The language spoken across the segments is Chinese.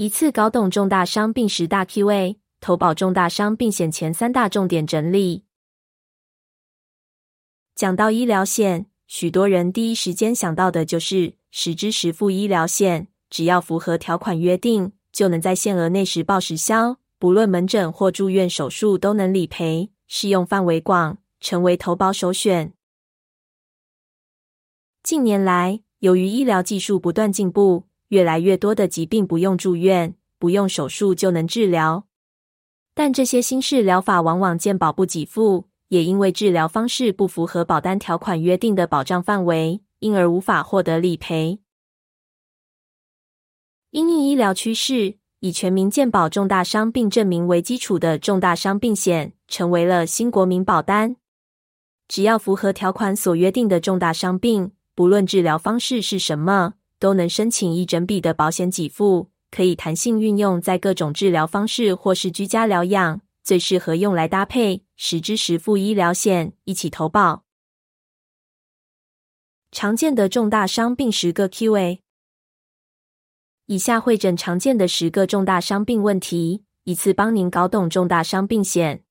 一次搞懂重大伤病10大 Q&A， 投保重大伤病险前3大重点整理。讲到医疗险，许多人第一时间想到的就是实支实付医疗险，只要符合条款约定，就能在限额内实报实销，不论门诊或住院手术都能理赔，适用范围广，成为投保首选。近年来，由于医疗技术不断进步，越来越多的疾病不用住院，不用手术就能治疗。但这些新式疗法往往健保不给付，也因为治疗方式不符合保单条款约定的保障范围，因而无法获得理赔。因应医疗趋势，以全民健保重大伤病证明为基础的重大伤病险成为了新国民保单。只要符合条款所约定的重大伤病，不论治疗方式是什么，都能申请一整笔的保险给付，可以弹性运用在各种治疗方式或是居家疗养，最适合用来搭配实支实付医疗险一起投保。常见的重大伤病10个 Q&A， 以下汇整常见的10个重大伤病问题，一次帮您搞懂重大伤病险。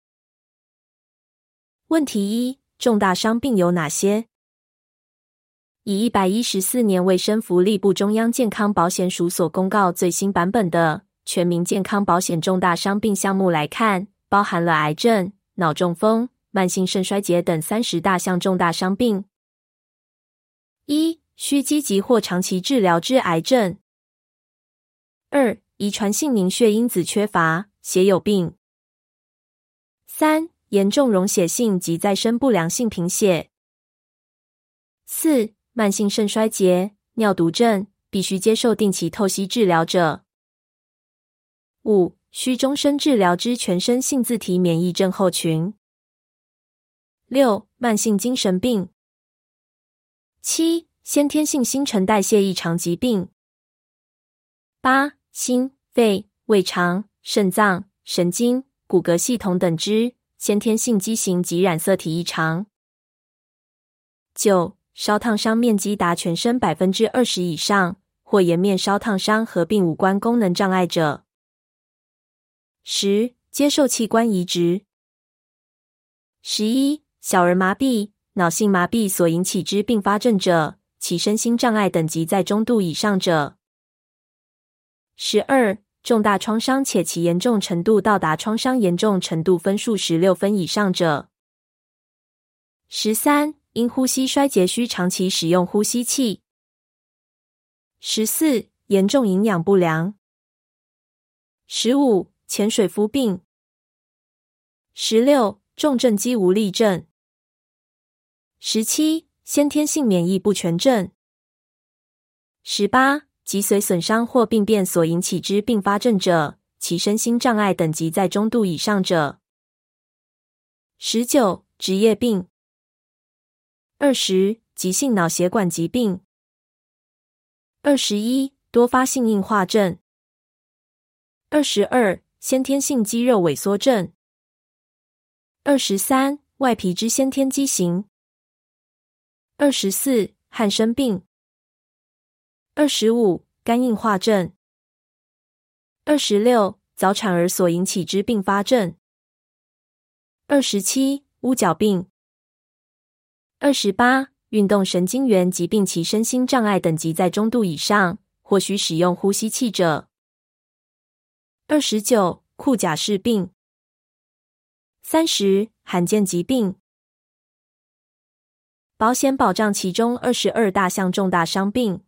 问题1：重大伤病有哪些？以114年卫生福利部中央健康保险署所公告最新版本的全民健康保险重大伤病项目来看，包含了癌症、脑中风、慢性肾衰竭等30大项重大伤病。1. 需积极或长期治疗之癌症。2. 遗传性凝血因子缺乏、血友病。3. 严重溶血性及再生不良性贫血。4. 慢性肾衰竭、尿毒症，必须接受定期透析治疗者。5. 需终身治疗之全身性自体免疫症候群。6. 慢性精神病。7. 先天性新陈代谢异常疾病。8. 心、肺、胃肠、肾脏、神经、骨骼系统等之先天性畸形及染色体异常。9. 烧烫伤面积达全身 20% 以上，或颜面烧烫伤合并五官功能障碍者。10. 接受器官移植。11. 小儿麻痹、脑性麻痹所引起之并发症者，其身心障碍等级在中度以上者。12. 重大创伤且其严重程度到达创伤严重程度分数16分以上者。13. 因呼吸衰竭需长期使用呼吸器。14. 严重营养不良。15. 潜水夫病。16. 重症肌无力症。17. 先天性免疫不全症。18. 脊髓损伤或病变所引起之并发症者，其身心障碍等级在中度以上者。19. 职业病。20. 急性脑血管疾病。21. 多发性硬化症。22. 先天性肌肉萎缩症。23. 外皮之先天畸形。24. 汉生病。25. 肝硬化症。26. 早产儿所引起之并发症。27. 乌角病。28. 运动神经元疾病其身心障碍等级在中度以上，或需使用呼吸器者。29. 库贾氏病。30. 罕见疾病。保险保障其中22大项重大伤病。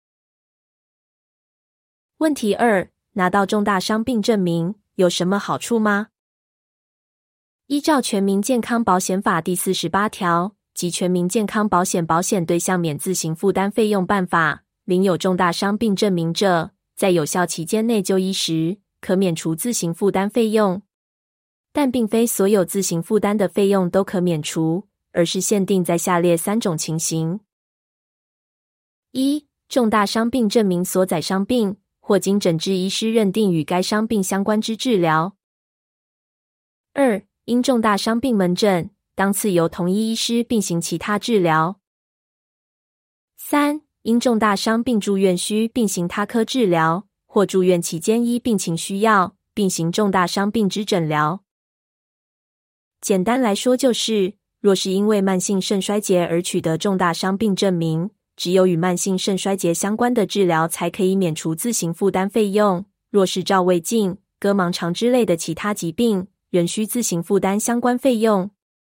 问题2：拿到重大伤病证明有什么好处吗？依照《全民健康保险法》第48条及《全民健康保险保险对象免自行负担费用办法》，领有重大伤病证明者，在有效期间内就医时，可免除自行负担费用。但并非所有自行负担的费用都可免除，而是限定在下列3种情形。1. 重大伤病证明所载伤病，或经诊治医师认定与该伤病相关之治疗。2. 因重大伤病门诊，当次由同一医师并行其他治疗。3. 因重大伤病住院需并行他科治疗， 或住院期间依病情需要，并行重大伤病之诊疗。简单来说就是，若是因为慢性肾衰竭而取得重大伤病证明，只有与慢性肾衰竭相关的治疗才可以免除自行负担费用。若是照胃镜、割盲肠之类的其他疾病，仍需自行负担相关费用。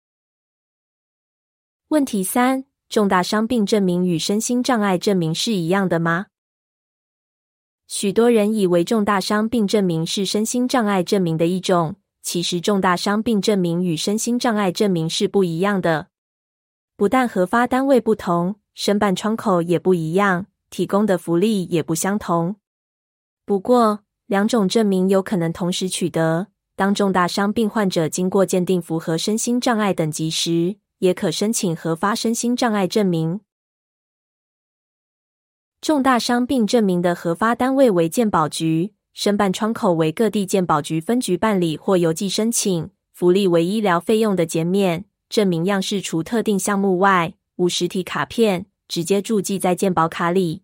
问题3：重大伤病证明与身心障碍证明是一样的吗？许多人以为重大伤病证明是身心障碍证明的一种，其实重大伤病证明与身心障碍证明是不一样的。不但核发单位不同，申办窗口也不一样，提供的福利也不相同。不过，两种证明有可能同时取得。当重大伤病患者经过鉴定符合身心障碍等级时，也可申请核发身心障碍证明。重大伤病证明的核发单位为健保局，申办窗口为各地健保局分局办理或邮寄申请，福利为医疗费用的减免，证明样式除特定项目外，无实体卡片，直接注记在健保卡里。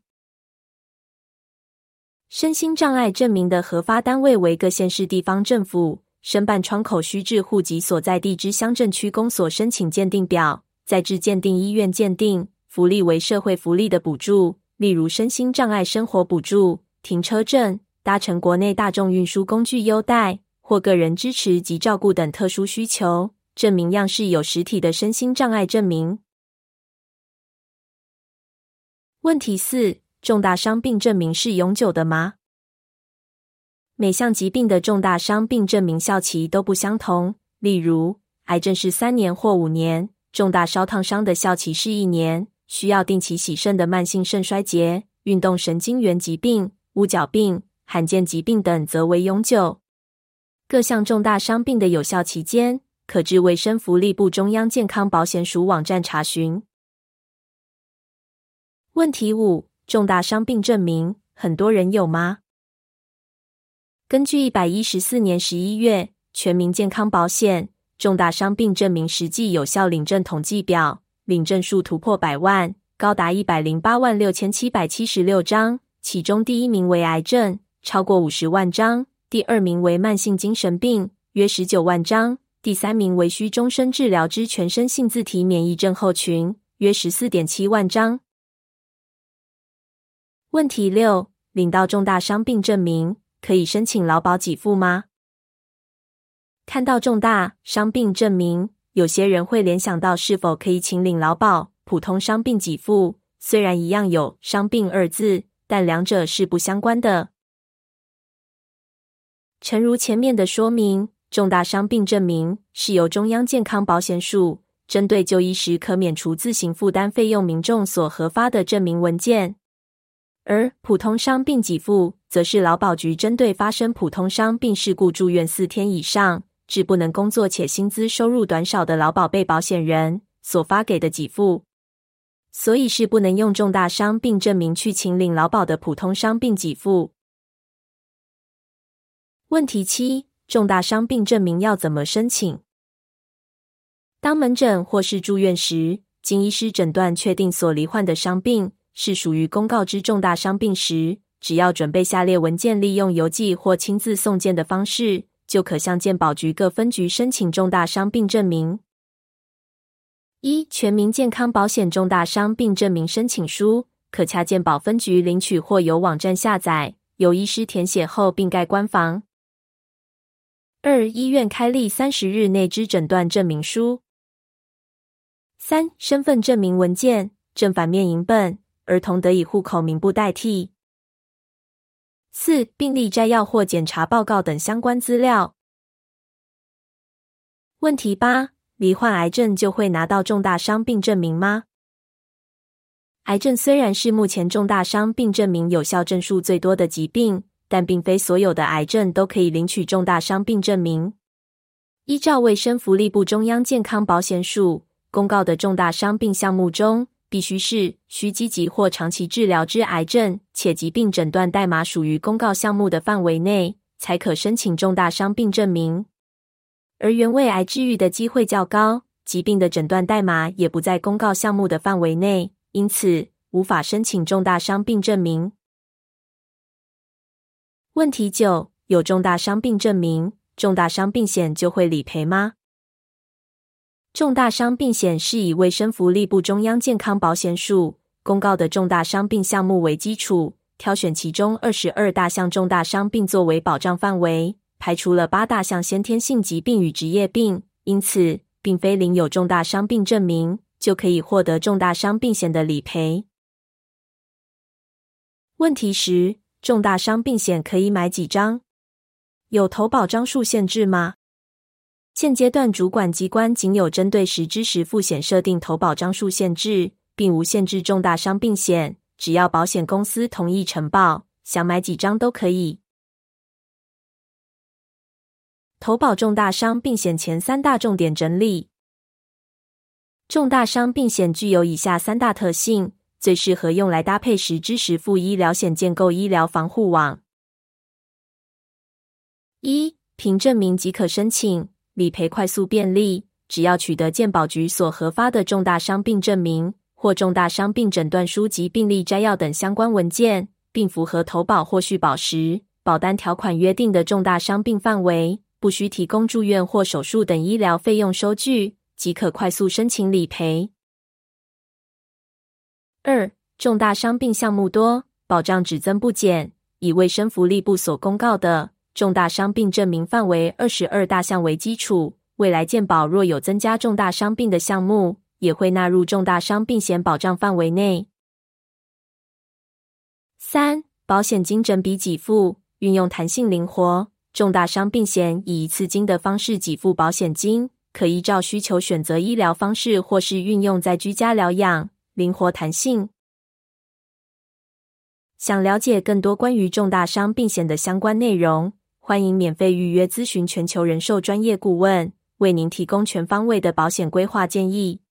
身心障碍证明的核发单位为各县市地方政府，申办窗口需至户籍所在地之乡镇区公所申请鉴定表，再至鉴定医院鉴定，福利为社会福利的补助，例如身心障碍生活补助、停车证、搭乘国内大众运输工具优待或个人支持及照顾等特殊需求，证明样式有实体的身心障碍证明。问题4：重大伤病证明是永久的吗？每项疾病的重大伤病证明效期都不相同，例如癌症是3年或5年，重大烧烫伤的效期是1年，需要定期洗肾的慢性肾衰竭、运动神经元疾病、乌角病、罕见疾病等则为永久。各项重大伤病的有效期间，可至卫生福利部中央健康保险署网站查询。问题5：重大伤病证明，很多人有吗？根据114年11月全民健康保险重大伤病证明实际有效领证统计表，领证数突破100万，高达1086776张，其中第一名为癌症，超过50万张，第二名为慢性精神病，约19万张，第三名为需终身治疗之全身性自体免疫症候群，约14.7万张。问题6：领到重大伤病证明，可以申请劳保给付吗？看到重大伤病证明，有些人会联想到是否可以请领劳保、普通伤病给付，虽然一样有伤病二字，但两者是不相关的。诚如前面的说明，重大伤病证明是由中央健康保险署针对就医时可免除自行负担费用民众所核发的证明文件。而普通伤病给付则是劳保局针对发生普通伤病事故住院4天以上，致不能工作且薪资收入短少的劳保被保险人所发给的给付，所以是不能用重大伤病证明去请领劳保的普通伤病给付。问题7：重大伤病证明要怎么申请？当门诊或是住院时，经医师诊断确定所罹患的伤病是属于公告之重大伤病时，只要准备下列文件，利用邮寄或亲自送件的方式，就可向健保局各分局申请重大伤病证明。1、全民健康保险重大伤病证明申请书，可洽健保分局领取或由网站下载，由医师填写后并盖官房。2、医院开立30日内之诊断证明书。3、身份证明文件，正反面影本，儿童得以户口名簿代替。4、病历摘要或检查报告等相关资料。问题8：罹患癌症就会拿到重大伤病证明吗？癌症虽然是目前重大伤病证明有效证数最多的疾病，但并非所有的癌症都可以领取重大伤病证明。依照卫生福利部中央健康保险署公告的重大伤病项目中，必须是需积极或长期治疗之癌症，且疾病诊断代码属于公告项目的范围内，才可申请重大伤病证明。而原位癌治愈的机会较高，疾病的诊断代码也不在公告项目的范围内，因此无法申请重大伤病证明。 问题9，有重大伤病证明，重大伤病险就会理赔吗？重大伤病险是以卫生福利部中央健康保险署公告的重大伤病项目为基础，挑选其中22大项重大伤病作为保障范围，排除了8大项先天性疾病与职业病，因此并非领有重大伤病证明就可以获得重大伤病险的理赔。问题10，重大伤病险可以买几张？有投保张数限制吗？现阶段主管机关仅有针对实支实付险设定投保张数限制，并无限制重大伤病险，只要保险公司同意承保，想买几张都可以。投保重大伤病险前3大重点整理。重大伤病险具有以下3大特性，最适合用来搭配实支实付医疗险建构医疗防护网。1. 凭证明即可申请，理赔快速便利，只要取得健保局所核发的重大伤病证明或重大伤病诊断书及病历摘要等相关文件，并符合投保或续保时保单条款约定的重大伤病范围，不需提供住院或手术等医疗费用收据，即可快速申请理赔。2. 重大伤病项目多，保障只增不减，以卫生福利部所公告的重大伤病证明范围22大项为基础，未来健保若有增加重大伤病的项目，也会纳入重大伤病险保障范围内。3. 保险金整笔给付，运用弹性灵活，重大伤病险以一次金的方式给付保险金，可依照需求选择医疗方式或是运用在居家疗养，灵活弹性。想了解更多关于重大伤病险的相关内容，欢迎免费预约咨询全球人寿专业顾问，为您提供全方位的保险规划建议。